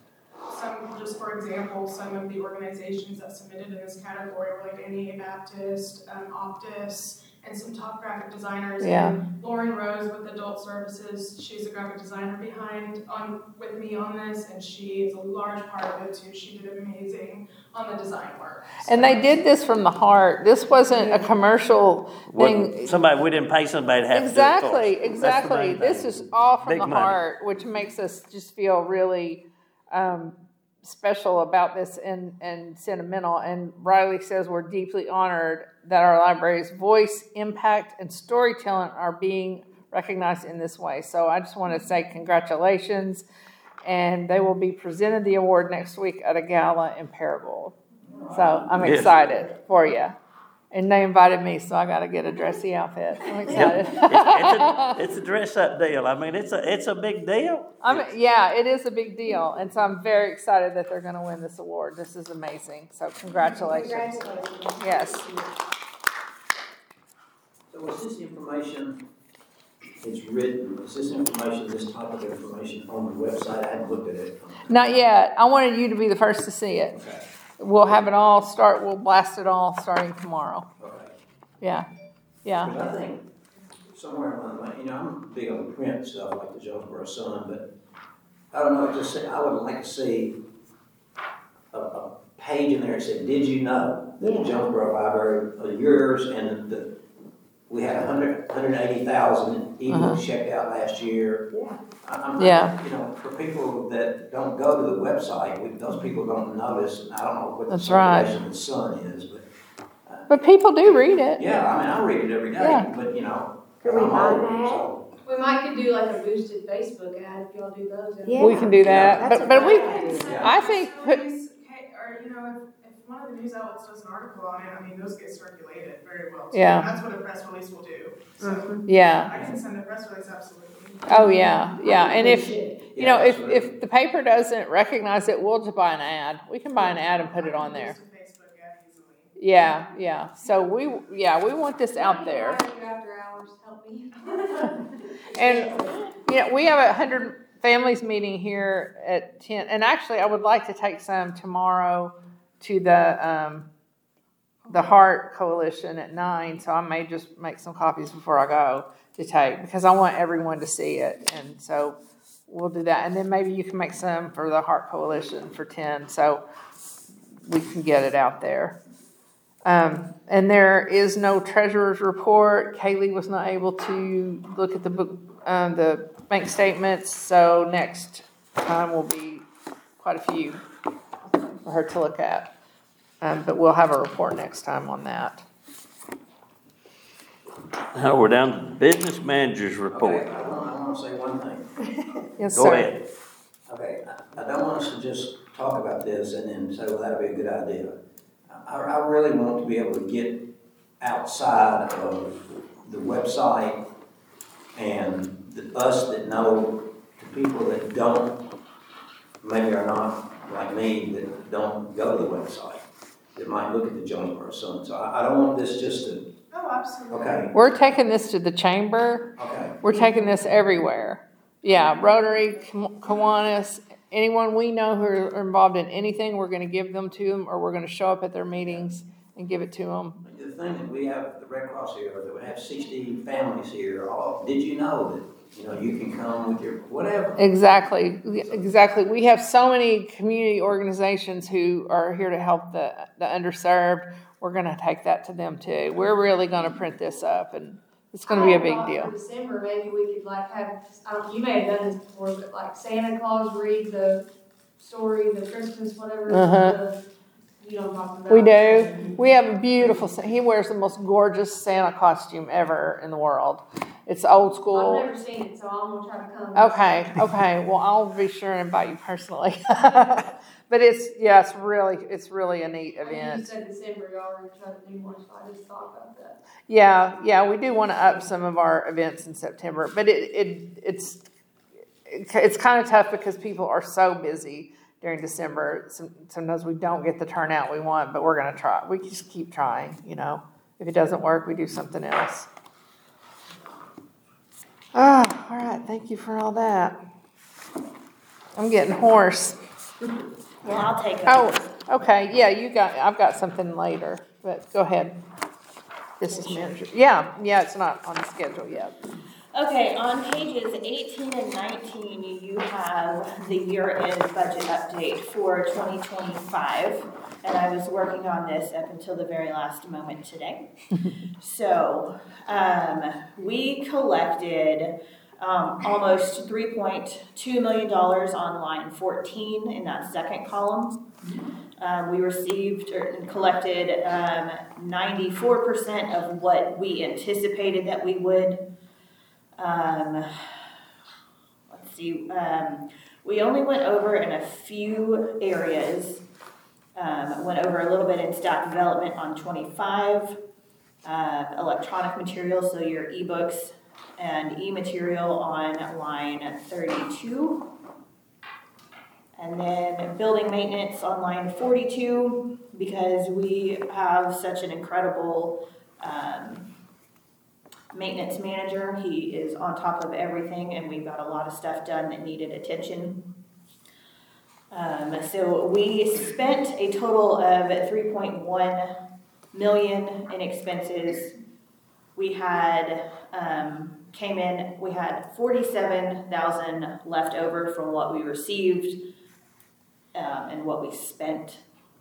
some, just for example, some of the organizations that submitted in this category were like N E A Baptist, um, Optus, and some top graphic designers. Yeah. And Lauren Rose with Adult Services, she's a graphic designer behind, on, with me on this, and she is a large part of it too. She did amazing on the design work. and they did this from the heart. This wasn't a commercial thing. What- Somebody, we didn't pay somebody to have to do it for us. Exactly, That's the exactly. main This thing. is all from Big the money. heart, which makes us just feel really um, special about this and, and sentimental. And Riley says we're deeply honored that our library's voice, impact, and storytelling are being recognized in this way. So I just want to say congratulations. And they will be presented the award next week at a gala in Paragould. So I'm Yes. excited for you. And they invited me, so I got to get a dressy outfit. I'm excited. It's, it's a, it's a dress-up deal. I mean, it's a, it's a big deal. I'm, yeah, it is a big deal. And so I'm very excited that they're going to win this award. This is amazing. So congratulations. Congratulations. Yes. So is this information, it's written, is this information, this type of information on the website? I haven't looked at it. Not yet. I wanted you to be the first to see it. Okay, We'll have it all start, we'll blast it all starting tomorrow. okay. Yeah. Yeah. Because I think somewhere along the line, you know, I'm big on print stuff like the Jonesboro Sun, but I don't know, just say, I would like to see a, a page in there that said, did you know that the Yeah. Jonesboro Library of yours and the, we had a hundred, hundred eighty thousand Uh-huh. ebooks checked out last year. Yeah. I- I'm, Yeah. you know, for people that don't go to the website, we- those people don't notice, I don't know what the That's right. circulation of the Sun is, but, But people do read it. yeah, I mean, I read it every day, Yeah. but, you know, Could we I'm buy old, that? so. We might could do like a boosted Facebook ad if y'all do those. Yeah. We can do that. That's But, a but we, great idea. Yeah. I think, put- Okay, or, you know, if, if one of the news outlets does an article on it, I mean, those get circulated very well too. Yeah. And that's what a press release will do. So Mhm. yeah. I can send a press release, absolutely. Oh, yeah. Yeah. And if, We you know, Yeah, if, absolutely. if the paper doesn't recognize it, we'll just buy an ad. We can buy an ad and put it on there. Boost a Facebook ad easily. Yeah, yeah. So we, yeah, we want this out there. After hours, help me. And, you know, we have a hundred families meeting here at ten, and actually I would like to take some tomorrow to the, um, the Heart Coalition at nine, so I may just make some copies before I go to take, because I want everyone to see it, and so we'll do that. And then maybe you can make some for the Heart Coalition for ten, so we can get it out there. Um, and there is no treasurer's report. Kaylee was not able to look at the book, um, the bank statements, so next time will be quite a few for her to look at. Um, but we'll have a report next time on that. Now we're down to the business manager's report. Okay, I want, I want to say one thing. Yes, Go sir. ahead. Okay, I, I don't want us to just talk about this and then say, well, that'd be a good idea. I, I really want to be able to get outside of the website and the, us that know, to people that don't, maybe are not like me, that don't go to the website, that might look at the Jonesboro Sun. So I, I don't want this just to, Oh, absolutely. okay, We're taking this to the chamber. okay. We're taking this everywhere. Yeah, Rotary, Kiw- Kiwanis, anyone we know who are involved in anything, we're going to give them to them, or we're going to show up at their meetings and give it to them. The thing that we have, the Red Cross here, that we have sixty families here, all, did you know that, you know, you can come with your, whatever. Exactly, exactly. We have so many community organizations who are here to help the, the underserved. We're going to take that to them too. We're really going to print this up, and it's going to be a big deal. For December, maybe we could like have, I don't, you may have done this before, but like Santa Claus read the story, the Christmas, whatever. Uh-huh. the- You know what I'm talking about. We do. We have a beautiful, he wears the most gorgeous Santa costume ever in the world. It's old school. I've never seen it, so I'm gonna try to come. Okay, okay. Well, I'll be sure and invite you personally. But it's, yeah, it's really, it's really a neat I know you event. said December, y'all were gonna try to do one, so I just thought about that. Yeah, yeah, we do want to up some of our events in September, but it, it, it's, it's kind of tough because people are so busy during December. Some, sometimes we don't get the turnout we want, but we're going to try. We just keep trying, you know. If it doesn't work, we do something else. Ah, all right. Thank you for all that. I'm getting hoarse. Well, I'll take it. Oh, okay. Yeah, you got, I've got something later, but go ahead. This is manager. Yeah, yeah, it's not on the schedule yet. Okay, on pages eighteen and nineteen, you have the year-end budget update for twenty twenty-five. And I was working on this up until the very last moment today. So, um, we collected, um, almost three point two million dollars on line fourteen in that second column. Um, we received or collected, um, ninety-four percent of what we anticipated that we would. Um, let's see, um, we only went over in a few areas. Um, went over a little bit in staff development on twenty-five, uh, electronic materials, so your ebooks and e-material on line thirty-two. And then building maintenance on line forty-two, because we have such an incredible, um, maintenance manager. He is on top of everything, and we got a lot of stuff done that needed attention. Um, so we spent a total of three point one million in expenses. We had, um, came in, we had forty-seven thousand left over from what we received, um, and what we spent.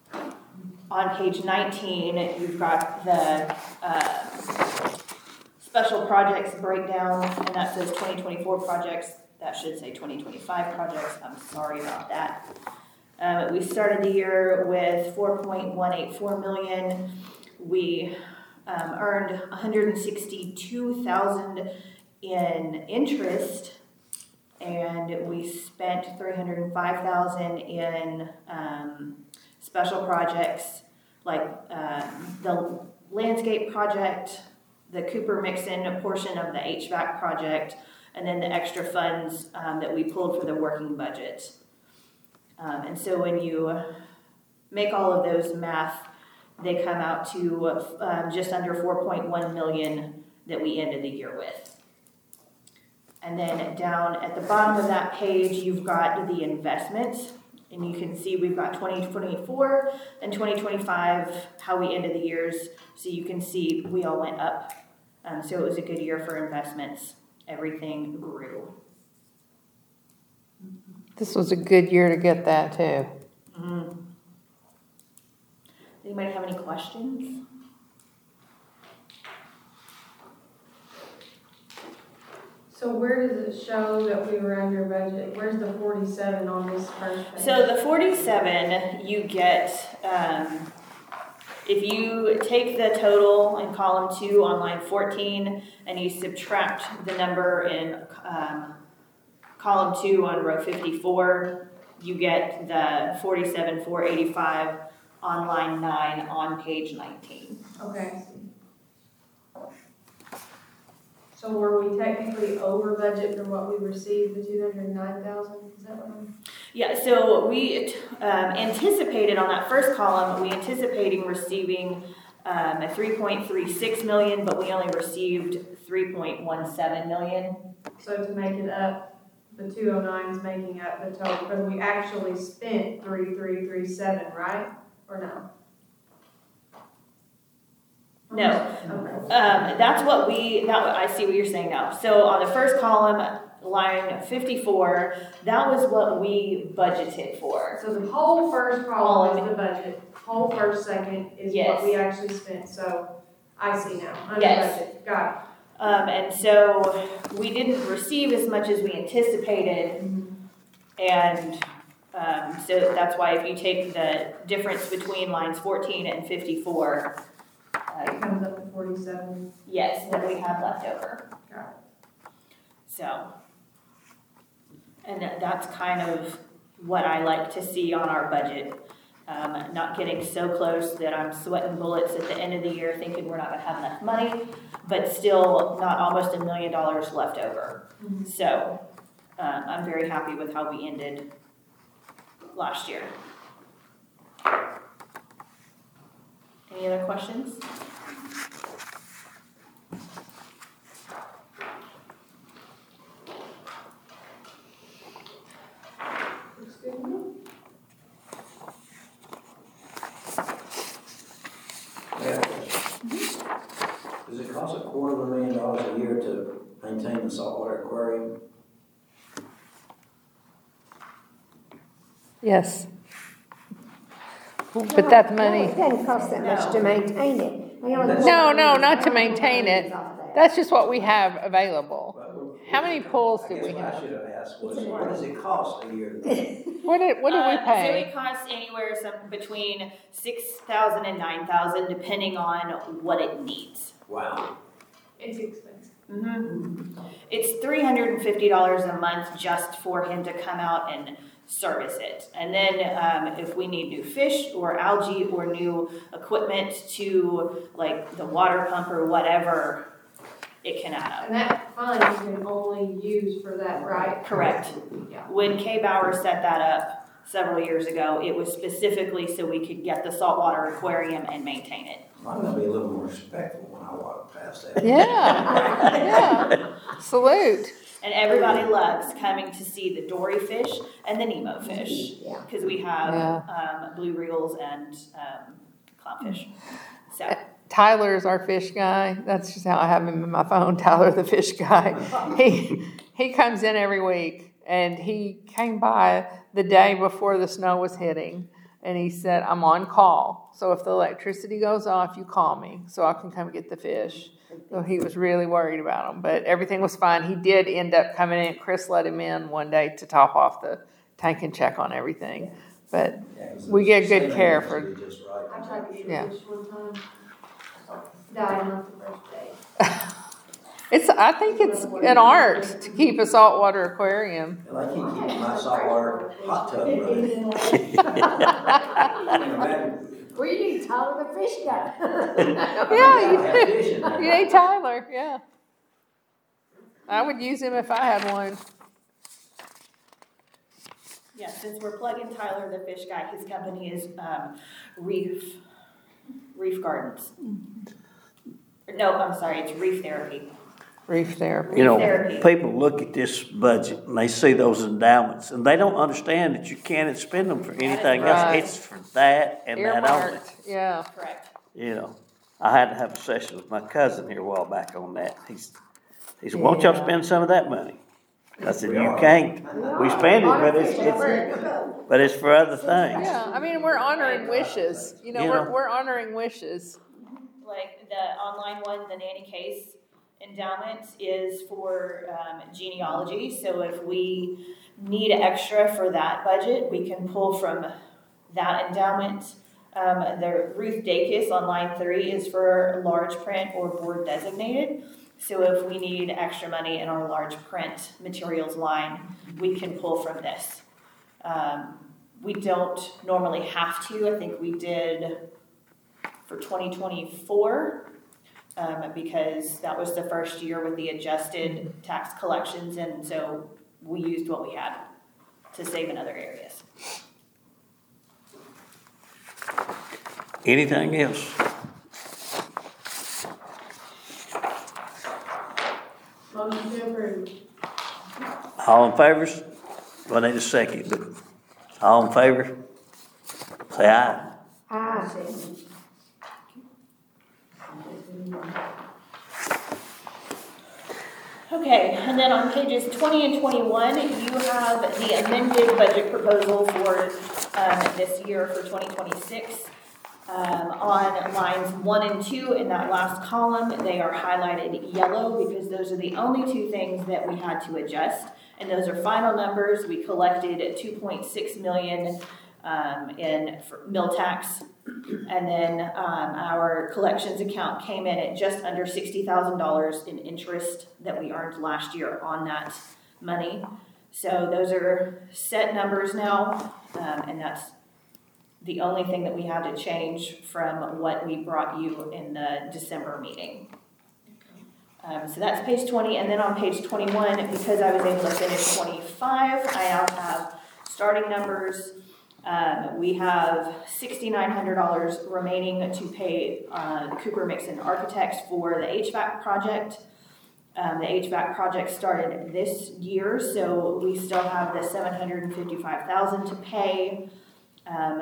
On page nineteen, you've got the, uh, special projects breakdown, and that says twenty twenty-four projects. That should say twenty twenty-five projects. I'm sorry about that. Uh, we started the year with four point one eight four million. We um, earned one hundred sixty-two thousand in interest, and we spent three hundred five thousand in um, special projects like um, the landscape project, the Cooper Mixon portion of the H V A C project, and then the extra funds um, that we pulled for the working budget. Um, and so when you make all of those math, they come out to, um, just under four point one million that we ended the year with. And then down at the bottom of that page, you've got the investments. And you can see we've got twenty twenty-four and twenty twenty-five, how we ended the years. So you can see we all went up. Um, so it was a good year for investments. Everything grew. This was a good year to get that too. Mm-hmm. Anybody have any questions? So where does it show that we were under budget? Where's the forty-seven on this first page? So the forty-seven, you get, um, if you take the total in column two on line fourteen and you subtract the number in um, column two on row fifty-four, you get the forty-seven four eighty-five on line nine on page nineteen. Okay. So were we technically over budget from what we received, the two hundred nine thousand, is that what I'm? Yeah, so we um, anticipated on that first column, we anticipating receiving um, a three point three six million, but we only received three point one seven million. So to make it up, the two oh nine is making up the total, because we actually spent three three three seven, right? Or no? No, Okay. um, that's what we, that, I see what you're saying now. So on the first column, line fifty-four, that was what we budgeted for. So the whole first column is the budget, whole first second is Yes. what we actually spent, so I see now, under Yes. budget, got it. Um, and so we didn't receive as much as we anticipated. And um, so that's why if you take the difference between lines fourteen and fifty-four, It uh, comes up to forty-seven. yes, what we have left over. Got So, and that- that's kind of what I like to see on our budget. Um, not getting so close that I'm sweating bullets at the end of the year thinking we're not gonna have enough money, but still not almost a million dollars left over. Mhm. So, um, I'm very happy with how we ended last year. Any other questions? Looks good to me. Yeah. Does it cost a quarter of a million dollars a year to maintain the saltwater aquarium? Yes. But that's money. No, it doesn't cost that much to maintain it. We only- No, no, not to maintain it. That's just what we have available. How many pools do I guess we what I have? should have asked was, what does it cost a year to? What did, what did we Uh, So pay? it costs anywhere some, between six thousand and nine thousand, depending on what it needs. Wow. It's expensive. Mm-hmm. It's three hundred and fifty dollars a month just for him to come out and service it. And then um, if we need new fish or algae or new equipment to like the water pump or whatever, it can add up. And that fund you can only use for that, right? Correct. Yeah. When Kay Bauer set that up several years ago, it was specifically so we could get the saltwater aquarium and maintain it. I'm gonna be a little more respectful when I walk past that. Yeah, yeah. Salute. And everybody loves coming to see the dory fish and the Nemo fish. Yeah. Because we have Yeah. um, blue reels and um, clownfish. So, Tyler's our fish guy. That's just how I have him in my phone, Tyler the fish guy. He he comes in every week, and he came by the day before the snow was hitting, and he said, I'm on call. So if the electricity goes off, you call me so I can come get the fish. So he was really worried about them, but everything was fine. He did end up coming in. Chris let him in one day to top off the tank and check on everything. But Yeah, 'cause we the get good salmon care has for- to be just right. I tried to get Yeah. a fish one time. Died on the first day. it's I think it's an art to keep a saltwater aquarium. And I keep keeping my saltwater hot tub It- running. it- Well, you need Tyler the fish guy. Yeah, you have do. fish in there. You need Tyler, yeah. I would use him if I had one. yeah, since we're plugging Tyler, the fish guy, his company is um, Reef, Reef Gardens. No, I'm sorry, it's Reef Therapy. Reef therapy. You know, Therapy. people look at this budget and they see those endowments and they don't understand that you can't spend them for anything right. else. It's for that and that only. Earmarked, yeah. Correct. You know, I had to have a session with my cousin here a while back on that. He's, he said, won't y'all spend some of that money? I said, you can't. We spend it, but it's, it's, but it's for other things. Yeah, I mean, we're honoring wishes, you know, You we're, know. we're honoring wishes. Like the online one, the Nanny Case endowment is for um, genealogy. So if we need extra for that budget, we can pull from that endowment. Um, the Ruth Dacus on line three is for large print or board designated. So if we need extra money in our large print materials line, we can pull from this. Um, we don't normally have to. I think we did for twenty twenty-four um, because that was the first year with the adjusted tax collections, and so we used what we had to save in other areas. Anything else? Motion to approve. All in favor? Well, I need a second, but all in favor? Say aye. Ah, Okay, and then on pages twenty and twenty-one, you have the amended budget proposal for um, this year for twenty twenty-six. Um, on lines one and two in that last column, they are highlighted yellow because those are the only two things that we had to adjust. And those are final numbers. We collected two point six million um, in mill tax. And then um, our collections account came in at just under sixty thousand dollars in interest that we earned last year on that money. So those are set numbers now, um, and that's the only thing that we had to change from what we brought you in the December meeting. Um, so that's page twenty, and then on page twenty-one, because I was able to finish twenty-five, I now have starting numbers. Um, we have sixty-nine hundred dollars remaining to pay uh, Cooper Mixon Architects for the H V A C project. Um, the H V A C project started this year, so we still have the seven hundred fifty-five thousand dollars to pay. Um,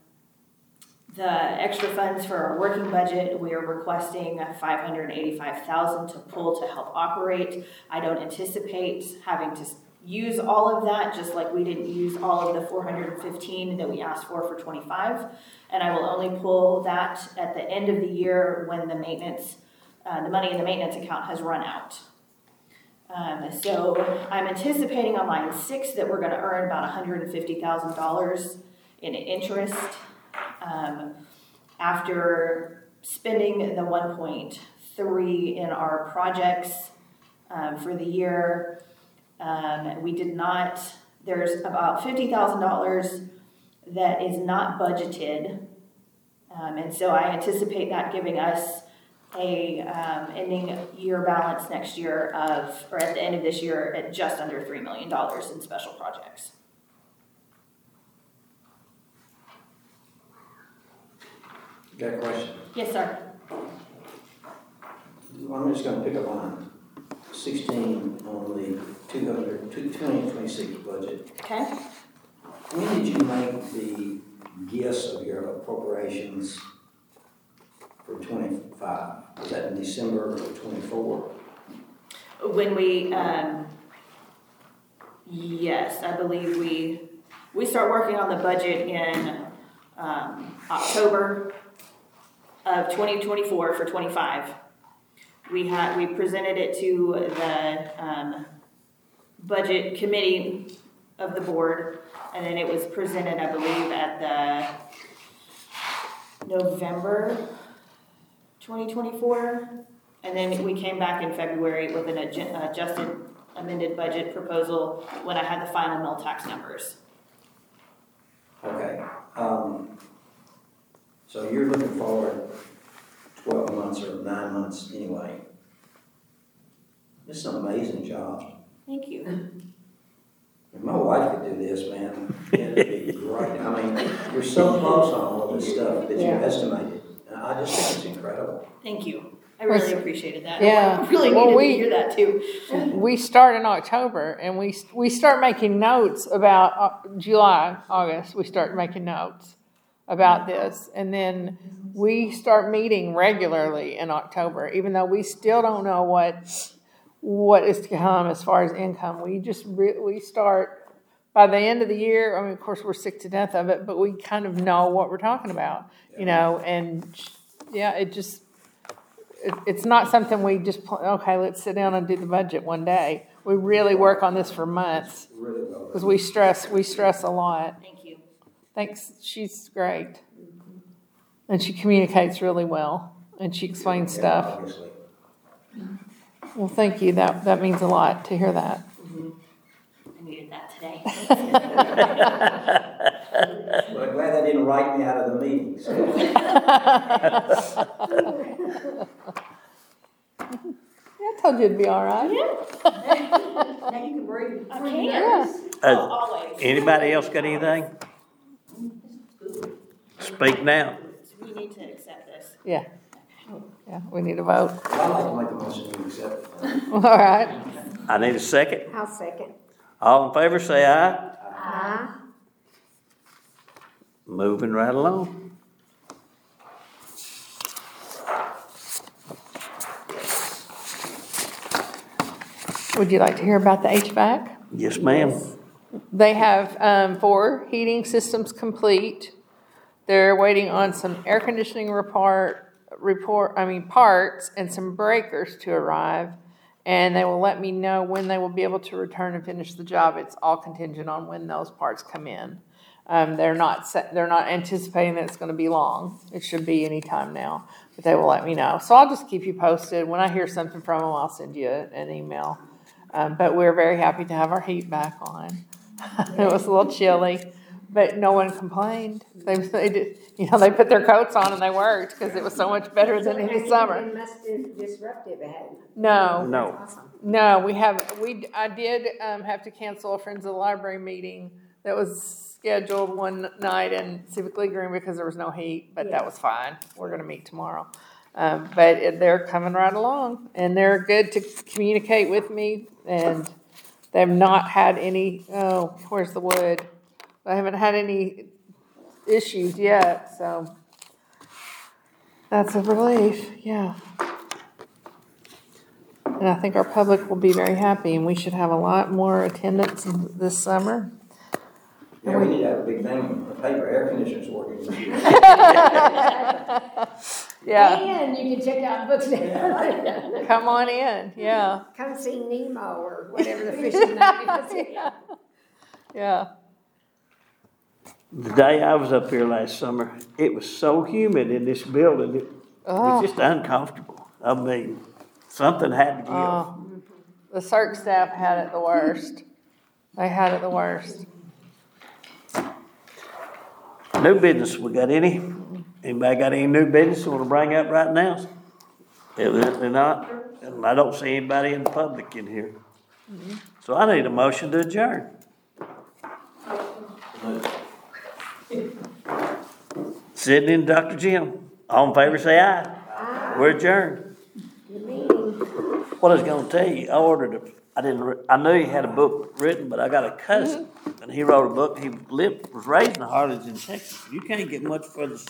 the extra funds for our working budget, we are requesting five hundred eighty-five thousand dollars to pull to help operate. I don't anticipate having to use all of that, just like we didn't use all of the four hundred fifteen that we asked for for twenty-five. And I will only pull that at the end of the year when the maintenance, uh, the money in the maintenance account has run out. Um, so I'm anticipating on line six that we're gonna earn about one hundred fifty thousand dollars in interest. Um, after spending the one point three in our projects um, for the year, um, we did not, there's about fifty thousand dollars that is not budgeted. Um, and so I anticipate that giving us a um, ending year balance next year of, or at the end of this year at just under three million dollars in special projects. Got a question? Yes, sir. I'm just gonna pick up on sixteen on the two hundred, two twenty twenty-six budget. Okay. When did you make the guess of your appropriations for twenty-five? Was that in December of twenty-four? When we, um, yes, I believe we, we start working on the budget in um, October of twenty twenty-four for twenty-five. We had, we presented it to the um, budget committee of the board, and then it was presented, I believe, at the November twenty twenty-four. And then we came back in February with an adju- adjusted amended budget proposal when I had the final mill tax numbers. Okay, um, so you're looking forward twelve months or nine months anyway. This is an amazing job. Thank you. If my wife could do this, man, it'd be great. I mean, you're so close on all this stuff that you Yeah. estimated. And I just think it's incredible. Thank you. I really appreciated that. Yeah. I really Well, needed we- to hear that too. We start in October, and we, we start making notes about uh, July, August, we start making notes about this. And then we start meeting regularly in October, even though we still don't know what, what is to come as far as income. We just, re- we start, by the end of the year, I mean, of course, we're sick to death of it, but we kind of know what we're talking about, you know, and yeah, it just, it, it's not something we just, pl- okay, let's sit down and do the budget one day. We really work on this for months, Really well. because we stress, we stress a lot. Thank you. Thanks, she's great. And she communicates really well, and she explains Yeah, stuff. obviously. Well, thank you, that, that means a lot to hear that. I needed that today. Well, I'm glad they didn't write me out of the meeting, so. I told you it'd be all right. Now you can breathe. I Breathe can. nervous. Oh, Uh, always. Anybody else got anything? Speak now. We need to accept this. Yeah. Yeah, we need a vote. I'd like to make a motion to accept it. All right. I need a second. I'll second. All in favor, say aye. Aye. Moving right along. Would you like to hear about the H V A C? Yes, ma'am. They have um, four heating systems complete. They're waiting on some air conditioning report, report, I mean parts and some breakers to arrive. And they will let me know when they will be able to return and finish the job. It's all contingent on when those parts come in. Um, they're not set, they're not anticipating that it's going to be long. It should be any time now, but they will let me know. So I'll just keep you posted. When I hear something from them, I'll send you an email. Um, but we're very happy to have our heat back on. It was a little chilly, but no one complained. They, they did, you know, they put their coats on and they worked because it was so much better than any summer. It must have disrupted it, hadn't it? No, No. Awesome. no, we have, we, I did, um, have to cancel a Friends of the Library meeting that was scheduled one night in Civic League Room because there was no heat, but that was fine. We're gonna meet tomorrow. Um, but it- they're coming right along and they're good to communicate with me and they've not had any, oh, where's the wood? I haven't had any issues yet, so that's a relief, yeah. And I think our public will be very happy, and we should have a lot more attendance this summer. Yeah, we need to have a big thing, the paper air conditioners working this year. Yeah, And you can check out books now. come on in, yeah, Come see Nemo or whatever the fishing name is. yeah, yeah. The day I was up here last summer, it was so humid in this building, it Oh. was just uncomfortable. I mean, something had to give. Oh, the circ staff had it the worst. They had it the worst. New business, we got any? Anybody got any new business you wanna bring up right now? Evidently not, and I don't see anybody in the public in here. So I need a motion to adjourn. Sydney and Doctor Jim, all in favor say aye. We're adjourned. Good meeting. What I was gonna tell you, I ordered a, I didn't, re- I knew he had a book written, but I got a cousin, and he wrote a book, he lived, was raised in Harlingen, Texas. You can't get much further